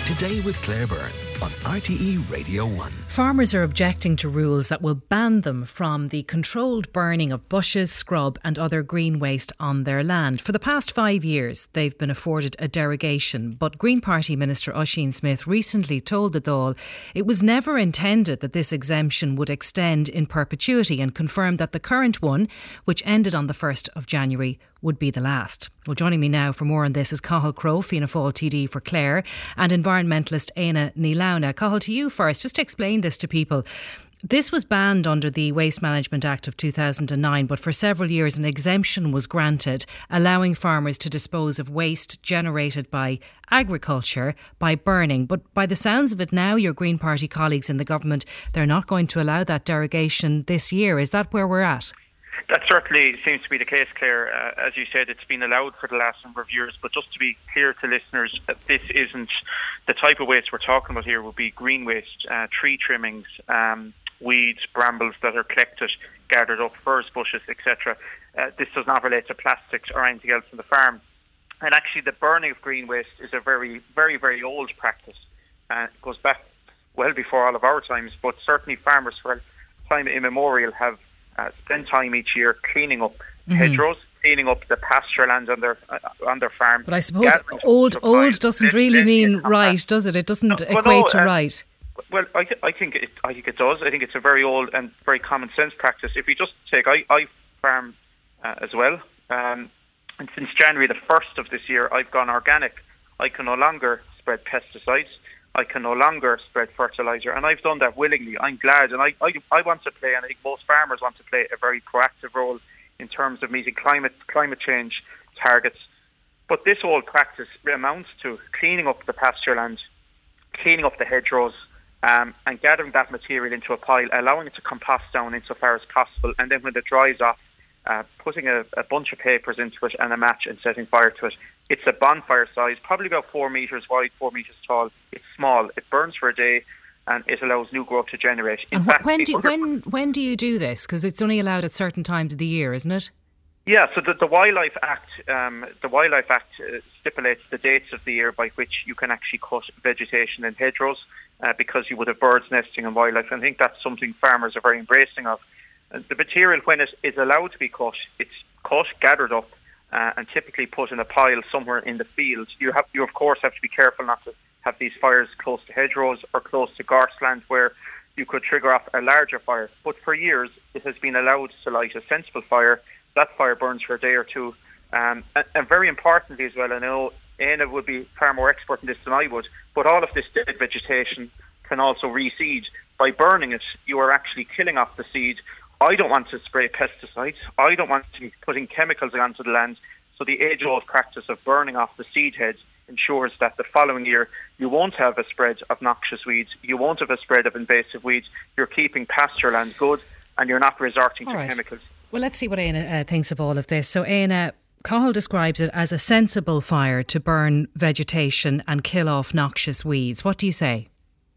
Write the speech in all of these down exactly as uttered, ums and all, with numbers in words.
Today with Claire Byrne on R T E Radio one. Farmers are objecting to rules that will ban them from the controlled burning of bushes, scrub and other green waste on their land. For the past five years, they've been afforded a derogation, but Green Party Minister Oisin Smith recently told the Dáil it was never intended that this exemption would extend in perpetuity, and confirmed that the current one, which ended on the first of January, would be the last. Well, joining me now for more on this is Cathal Crowe, Fianna Fáil T D for Clare, and environmentalist Éanna Ní Lamhna. Cathal, to you first, just to explain this to people. This was banned under the Waste Management Act of two thousand nine, but for several years an exemption was granted, allowing farmers to dispose of waste generated by agriculture by burning. But by the sounds of it now, your Green Party colleagues in the government, they're not going to allow that derogation this year. Is that where we're at? That certainly seems to be the case, Claire. Uh, as you said, it's been allowed for the last number of years, but just to be clear to listeners, uh, this isn't the type of waste we're talking about here. Would be green waste, uh, tree trimmings, um, weeds, brambles that are collected, gathered up, furze bushes, et cetera. Uh, this does not relate to plastics or anything else from the farm. And actually, the burning of green waste is a very, very, very old practice. Uh, it goes back well before all of our times, but certainly farmers for time immemorial have Uh, spend time each year cleaning up mm-hmm. hedgerows, cleaning up the pasture land on their uh, on their farm. But I suppose old old doesn't really mean right, does it? It doesn't no, well, equate no, to uh, right. Well, I, th- I think it, I think it does. I think it's a very old and very common sense practice. If you just take, I, I farm uh, as well, um, and since January the first of this year, I've gone organic. I can no longer spread pesticides. I can no longer spread fertiliser, and I've done that willingly. I'm glad, and I, I, I want to play, and I think most farmers want to play a very proactive role in terms of meeting climate climate change targets. But this old practice amounts to cleaning up the pasture land, cleaning up the hedgerows, um, and gathering that material into a pile, allowing it to compost down insofar as possible, and then when it dries off, uh, putting a, a bunch of papers into it and a match and setting fire to it. It's a bonfire size, probably about four metres wide, four metres tall. It's small. It burns for a day, and it allows new growth to generate. In and fact, when do you, when when do you do this? Because it's only allowed at certain times of the year, isn't it? Yeah. So the, the Wildlife Act, um, the Wildlife Act uh, stipulates the dates of the year by which you can actually cut vegetation in hedgerows, uh, because you would have birds nesting and wildlife. And I think that's something farmers are very embracing of. And the material, when it is allowed to be cut, it's cut, gathered up, Uh, and typically put in a pile somewhere in the field. You have, you of course have to be careful not to have these fires close to hedgerows or close to garthland where you could trigger off a larger fire. But for years it has been allowed to light a sensible fire. That fire burns for a day or two. Um, and, and very importantly as well, I know Éanna would be far more expert in this than I would, but all of this dead vegetation can also reseed. By burning it, you are actually killing off the seed. I don't want to spray pesticides. I don't want to be putting chemicals onto the land. So the age-old practice of burning off the seed heads ensures that the following year you won't have a spread of noxious weeds. You won't have a spread of invasive weeds. You're keeping pasture land good, and you're not resorting all to right. chemicals. Well, let's see what Éanna uh, thinks of all of this. So Éanna, Cathal describes it as a sensible fire to burn vegetation and kill off noxious weeds. What do you say?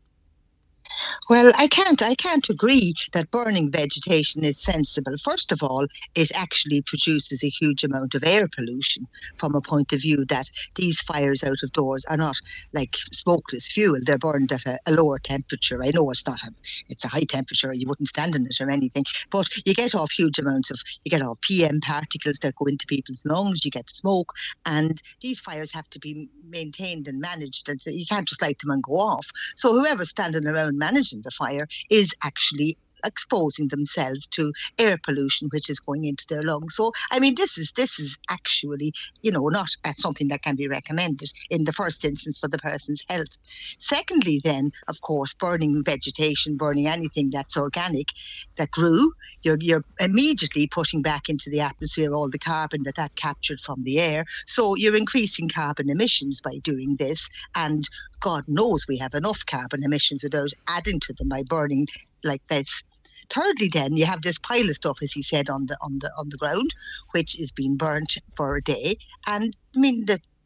Well, I can't I can't agree that burning vegetation is sensible. First of all, it actually produces a huge amount of air pollution from a point of view that these fires out of doors are not like smokeless fuel. They're burned at a, a lower temperature. I know it's not a, it's a high temperature, you wouldn't stand in it or anything, but you get off huge amounts of, you get off P M particles that go into people's lungs, you get smoke, and these fires have to be maintained and managed, and you can't just light them and go off. So whoever's standing around managing the fire is actually exposing themselves to air pollution which is going into their lungs. So I mean this is this is actually, you know, not uh, something that can be recommended in the first instance for the person's health. Secondly then, of course, burning vegetation, burning anything that's organic that grew, you're you're immediately putting back into the atmosphere all the carbon that that captured from the air. So you're increasing carbon emissions by doing this, and God knows we have enough carbon emissions without adding to them by burning like this. Thirdly, then you have this pile of stuff, as he said, on the on the on the ground, which is being burnt for a day. And I mean, the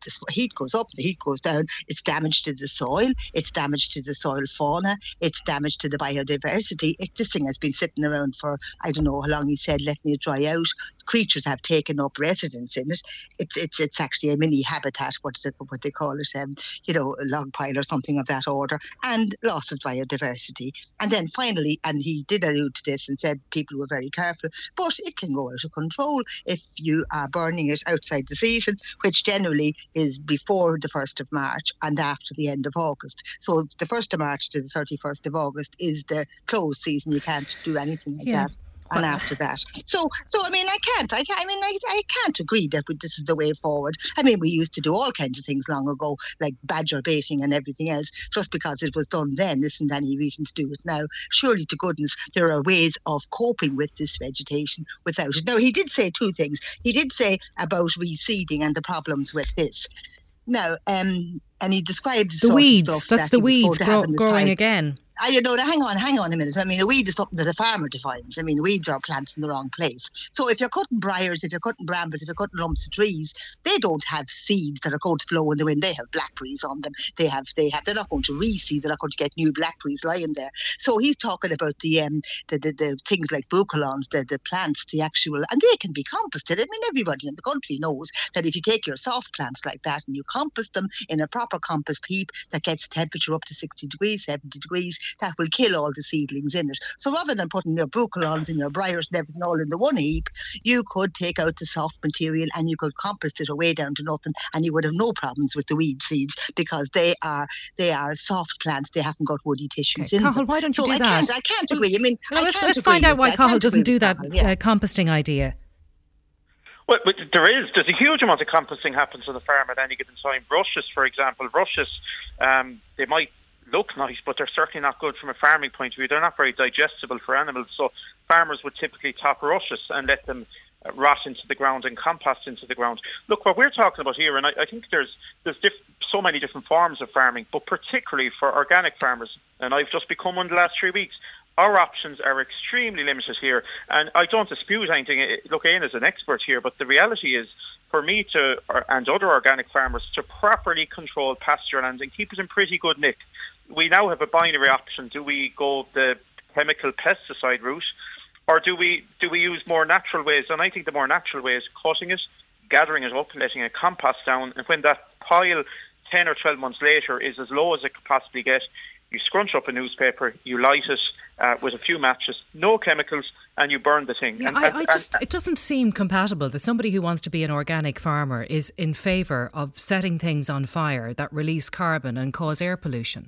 the heat goes up, the heat goes down. It's damage to the soil. It's damage to the soil fauna. It's damage to the biodiversity. It, this thing has been sitting around for, I don't know how long he said, letting it dry out. Creatures have taken up residence in it. It's it's it's actually a mini habitat, what they, what they call it, um, you know, a log pile or something of that order, and loss of biodiversity. And then finally, and he did allude to this and said people were very careful, but it can go out of control if you are burning it outside the season, which generally is before the first of March and after the end of August. So the first of March to the thirty-first of August is the closed season. You can't do anything like yeah. that. And after that, so so I mean, I can't. I, I mean, I, I can't agree that this is the way forward. I mean, we used to do all kinds of things long ago, like badger baiting and everything else. Just because it was done then isn't any reason to do it now. Surely to goodness, there are ways of coping with this vegetation without it. Now, he did say two things. He did say about reseeding and the problems with this. Now, um, and he described the, the weeds. Stuff That's that the weeds grow, growing again. I, you know, hang on, hang on a minute. I mean, a weed is something that a farmer defines. I mean, weeds are plants in the wrong place. So if you're cutting briars, if you're cutting brambles, if you're cutting lumps of trees, they don't have seeds that are going to blow in the wind. They have blackberries on them. They have, they have. They're not going to reseed. They're not going to get new blackberries lying there. So he's talking about the um, the, the, the things like bouchelons, the the plants, the actual, and they can be composted. I mean, everybody in the country knows that if you take your soft plants like that and you compost them in a proper compost heap that gets temperature up to sixty degrees, seventy degrees, that will kill all the seedlings in it. So rather than putting your bouchelons and your briars and everything all in the one heap, you could take out the soft material and you could compost it away down to nothing, and you would have no problems with the weed seeds because they are they are soft plants. They haven't got woody tissues okay. in Cathal, them. why don't you so do I that? Can't, I can't agree. I mean, well, I let's, can't let's find out why that. Cathal doesn't do that Cathal, yeah. uh, composting idea. Well, but there is. There's a huge amount of composting happens on the farm at any given time. Rushes, for example, rushes, um, they might look nice, but they're certainly not good from a farming point of view. They're not very digestible for animals. So farmers would typically top rushes and let them uh, rot into the ground and compost into the ground. Look, what we're talking about here, and I, I think there's there's diff- so many different forms of farming, but particularly for organic farmers, and I've just become one the last three weeks, our options are extremely limited here. And I don't dispute anything. Look, Ian is an expert here, but the reality is, for me to and other organic farmers to properly control pasture land and keep it in pretty good nick, we now have a binary option. Do we go the chemical pesticide route, or do we do we use more natural ways? And I think the more natural way is cutting it, gathering it up, letting it compost down, and when that pile ten or twelve months later is as low as it could possibly get, you scrunch up a newspaper, you light it uh, with a few matches, no chemicals, and you burn the thing. Yeah, and, I, and, I just it doesn't seem compatible that somebody who wants to be an organic farmer is in favour of setting things on fire that release carbon and cause air pollution.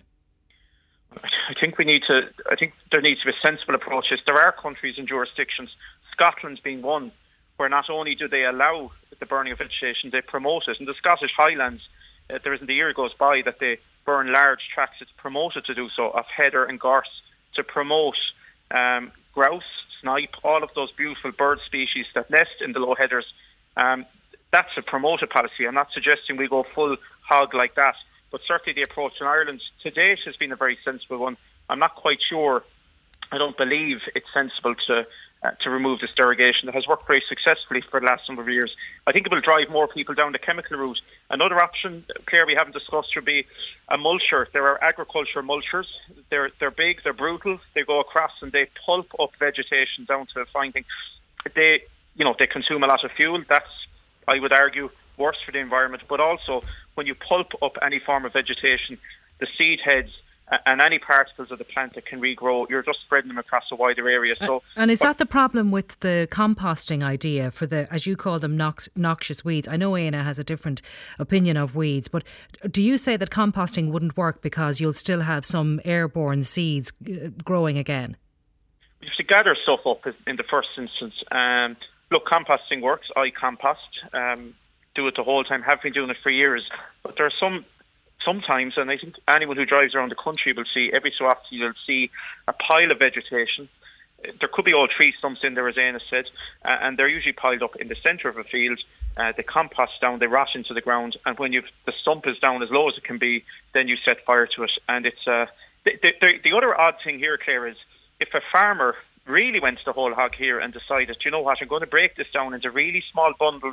I think we need to. I think there needs to be sensible approaches. There are countries and jurisdictions, Scotland being one, where not only do they allow the burning of vegetation, they promote it. In the Scottish Highlands, uh, there isn't a year goes by that they burn large tracts. It's promoted to do so of heather and gorse to promote um, grouse, snipe, all of those beautiful bird species that nest in the low heathers. Um, that's a promoted policy. I'm not suggesting we go full hog like that, but certainly the approach in Ireland to date has been a very sensible one. I'm not quite sure. I don't believe it's sensible to uh, to remove this derogation that has worked very successfully for the last number of years. I think it will drive more people down the chemical route. Another option, Claire, we haven't discussed would be a mulcher. There are agriculture mulchers. They're they're big, they're brutal. They go across and they pulp up vegetation down to a fine thing. They, you know, they consume a lot of fuel. That's, I would argue, worse for the environment. But also, when you pulp up any form of vegetation, the seed heads and any particles of the plant that can regrow, you're just spreading them across a wider area. So, and is that the problem with the composting idea for the, as you call them, nox- noxious weeds? I know Aina has a different opinion of weeds, but do you say that composting wouldn't work because you'll still have some airborne seeds growing again? You have to gather stuff up in the first instance. Um, look, composting works. I compost, um, do it the whole time, have been doing it for years. But there are some Sometimes, and I think anyone who drives around the country will see, every so often you'll see a pile of vegetation. There could be old tree stumps in there, as Aina said, uh, and they're usually piled up in the centre of a field. Uh, they compost down, they rot into the ground, and when you've, the stump is down as low as it can be, then you set fire to it. And it's uh, the, the, the other odd thing here, Claire, is if a farmer really went the whole hog here and decided, you know what, I'm going to break this down into really small bundles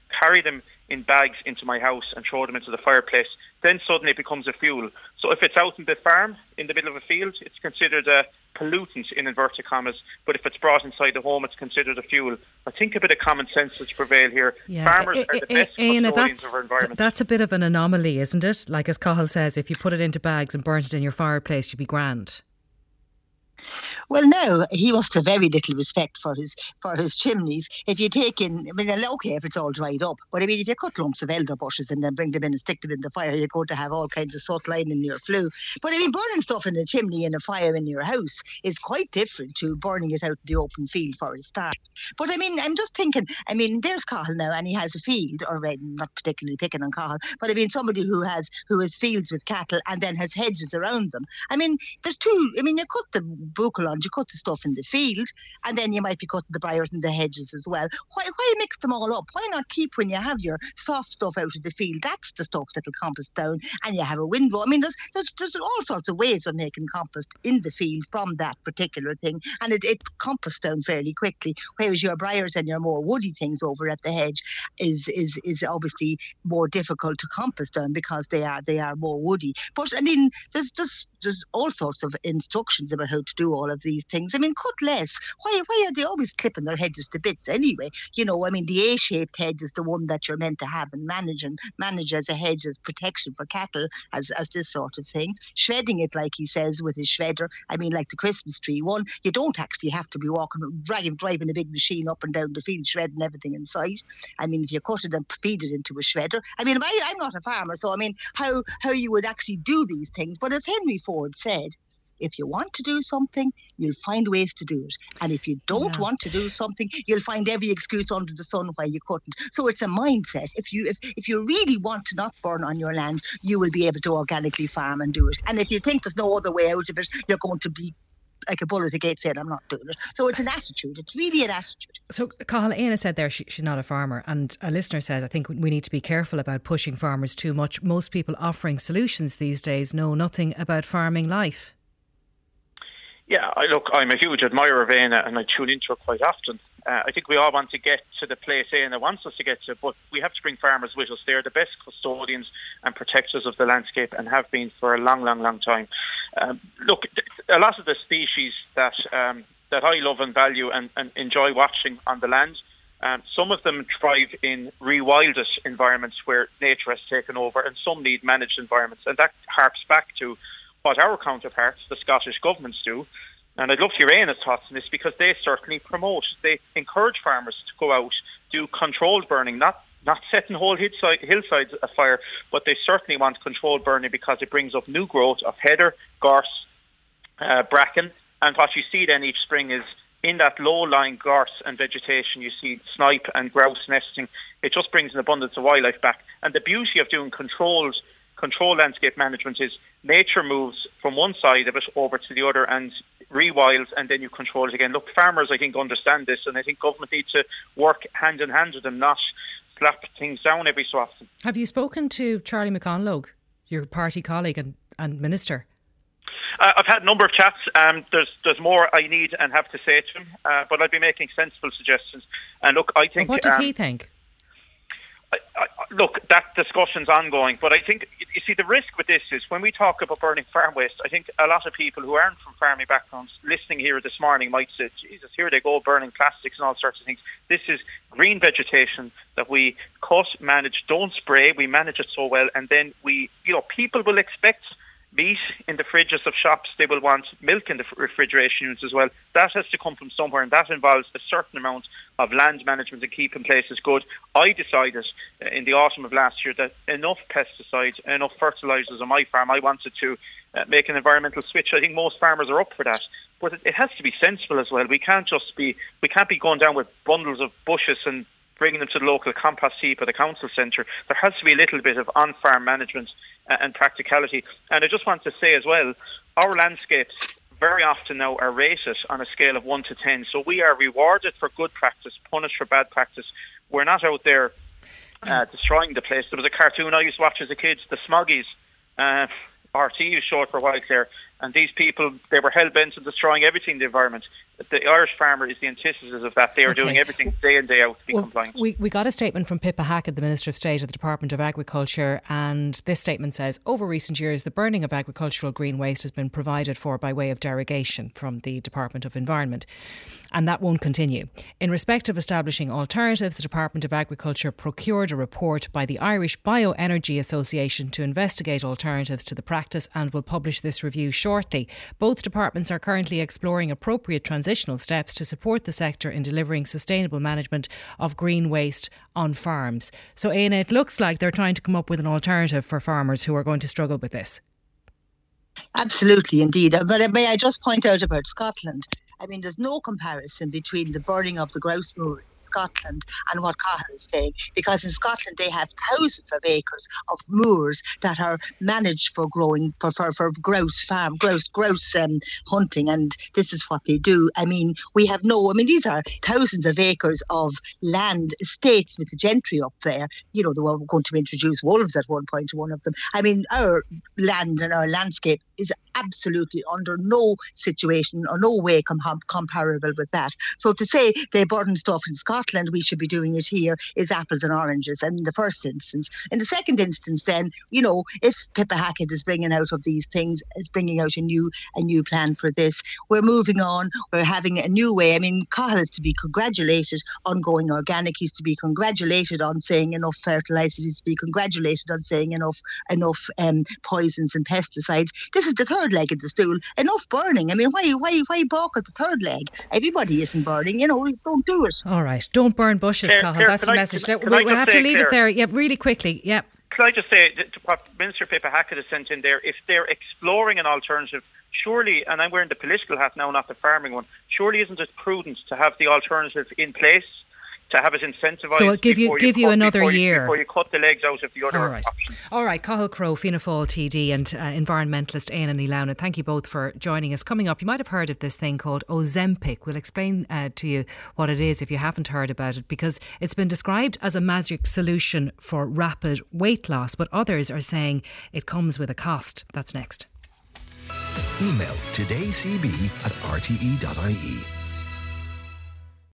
carry them in bags into my house and throw them into the fireplace, then suddenly it becomes a fuel. So if it's out in the farm, in the middle of a field, it's considered a pollutant in inverted commas. But if it's brought inside the home, it's considered a fuel. I think a bit of common sense should prevail here. Yeah. Farmers I, are the I, best I, Aina, custodians that's, of our environment. That's a bit of an anomaly, isn't it? Like as Cathal says, if you put it into bags and burnt it in your fireplace, you'd be grand. Well, no, he must have very little respect for his for his chimneys. If you take in, I mean, okay, if it's all dried up, but I mean, if you cut lumps of elder bushes and then bring them in and stick them in the fire, you're going to have all kinds of soot lying in your flue. But I mean, burning stuff in a chimney in a fire in your house is quite different to burning it out in the open field for a start. But I mean, I'm just thinking, I mean, there's Cathal now, and he has a field, or uh, not particularly picking on Cathal, but I mean, somebody who has who has fields with cattle and then has hedges around them. I mean, there's two. I mean, you cut the buccal on, you cut the stuff in the field, and then you might be cutting the briars and the hedges as well. Why, why mix them all up? Why not keep, when you have your soft stuff out of the field, that's the stuff that'll compost down, and you have a windrow. I mean, there's there's, there's all sorts of ways of making compost in the field from that particular thing, and it, it composts down fairly quickly, whereas your briars and your more woody things over at the hedge is is is obviously more difficult to compost down because they are they are more woody. But I mean, there's just there's all sorts of instructions about how to do all of these things. I mean, cut less. Why why are they always clipping their hedges to bits anyway? You know, I mean, the A-shaped hedge is the one that you're meant to have and manage and manage as a hedge, as protection for cattle, as as this sort of thing. Shredding it, like he says, with his shredder. I mean, like the Christmas tree one, you don't actually have to be walking, dragging, driving a big machine up and down the field, shredding everything in sight. I mean, if you cut it and feed it into a shredder. I mean, I, I'm not a farmer, so I mean, how how you would actually do these things. But as Henry Ford said, if you want to do something, you'll find ways to do it. And if you don't Yeah. want to do something, you'll find every excuse under the sun why you couldn't. So it's a mindset. If you if, if you really want to not burn on your land, you will be able to organically farm and do it. And if you think there's no other way out of it, you're going to be like a bull at the gate saying, I'm not doing it. So it's an attitude. It's really an attitude. So, Cathal, Aina said there she, she's not a farmer, and a listener says, I think we need to be careful about pushing farmers too much. Most people offering solutions these days know nothing about farming life. Yeah, I look, I'm a huge admirer of Aina, and I tune into her quite often. Uh, I think we all want to get to the place Aina wants us to get to, but we have to bring farmers with us. They're the best custodians and protectors of the landscape and have been for a long, long, long time. Um, look, a lot of the species that um, that I love and value and, and enjoy watching on the land, um, some of them thrive in rewilded environments where nature has taken over, and some need managed environments. And that harps back to what our counterparts, the Scottish governments, do. And I'd love to hear Aina's thoughts on this, because they certainly promote, they encourage farmers to go out, do controlled burning, not not setting whole hillside, hillsides afire, but they certainly want controlled burning because it brings up new growth of heather, gorse, uh, bracken. And what you see then each spring is in that low-lying gorse and vegetation, you see snipe and grouse nesting. It just brings an abundance of wildlife back. And the beauty of doing controlled Control landscape management is nature moves from one side of it over to the other and rewilds, and then you control it again. Look, farmers, I think, understand this, and I think government needs to work hand in hand with them, not slap things down every so often. Have you spoken to Charlie McConlogue, your party colleague and, and minister? Uh, I've had a number of chats. Um, there's there's more I need and have to say to him, uh, but I'll be making sensible suggestions. And look, I think... Well, what does um, he think? I, I, look, that discussion's ongoing, but I think, you see, the risk with this is when we talk about burning farm waste, I think a lot of people who aren't from farming backgrounds listening here this morning might say, Jesus, here they go, burning plastics and all sorts of things. This is green vegetation that we cut, manage, don't spray, we manage it so well, and then we, you know, people will expect meat in the fridges of shops, they will want milk in the refrigeration units as well. That has to come from somewhere, and that involves a certain amount of land management and keeping places good. I decided in the autumn of last year that enough pesticides, enough fertilisers on my farm, I wanted to uh, make an environmental switch. I think most farmers are up for that, but it, it has to be sensible as well. We can't just be, we can't be going down with bundles of bushes and bringing them to the local compost heap or the council centre. There has to be a little bit of on-farm management and practicality. And I just want to say as well, our landscapes very often now are rated on a scale of one to ten. So we are rewarded for good practice, punished for bad practice. We're not out there uh, destroying the place. There was a cartoon I used to watch as a kid, the Smoggies. Uh, R T U showed for a while there. And these people, they were hell-bent on destroying everything in the environment. the Irish farmer is the antithesis of that. They are okay. doing everything day in, day out to be well, compliant. We, we got a statement from Pippa Hackett, the Minister of State at the Department of Agriculture, and this statement says, over recent years, the burning of agricultural green waste has been provided for by way of derogation from the Department of Environment, and that won't continue. In respect of establishing alternatives, the Department of Agriculture procured a report by the Irish Bioenergy Association to investigate alternatives to the practice and will publish this review shortly. Both departments are currently exploring appropriate transitional steps to support the sector in delivering sustainable management of green waste on farms. So, Éanna, it looks like they're trying to come up with an alternative for farmers who are going to struggle with this. Absolutely, indeed. But may I just point out about Scotland? I mean, there's no comparison between the burning of the grouse moor Scotland and what Cathal is saying, because in Scotland they have thousands of acres of moors that are managed for growing for for, for grouse farm grouse grouse um, hunting, and this is what they do. I mean, we have no I mean these are thousands of acres of land estates with the gentry up there. You know, they were going to introduce wolves at one point to one of them. I mean, our land and our landscape is absolutely under no situation or no way com- comparable with that. So to say they burn stuff in Scotland, we should be doing it here, is apples and oranges in the first instance. In the second instance, then, you know, if Pippa Hackett is bringing out of these things, is bringing out a new a new plan for this, we're moving on, we're having a new way. I mean, Cathal is to be congratulated on going organic, he's to be congratulated on saying enough fertilisers, he's to be congratulated on saying enough enough um, poisons and pesticides. This is the third leg of the stool. Enough burning. I mean, why why why balk at the third leg? Everybody isn't burning, you know, don't do it. All right, don't burn bushes, Cathal. That's the I, message. Can, can we we'll have to leave Claire, it there. Yeah, really quickly. Yeah. Can I just say to what Minister Pippa Hackett has sent in there, if they're exploring an alternative, surely, and I'm wearing the political hat now, not the farming one, surely isn't it prudent to have the alternative in place, to have it incentivised? So I'll give you give you, you cut, another before year. You, before you cut the legs out of the other All right. options. All right, Cathal Crowe, Fianna Fáil T D and uh, environmentalist Éanna Ní Loughnan, thank you both for joining us. Coming up, you might have heard of this thing called Ozempic. We'll explain uh, to you what it is if you haven't heard about it, because it's been described as a magic solution for rapid weight loss, but others are saying it comes with a cost. That's next. Email todaycb at r t e dot i e.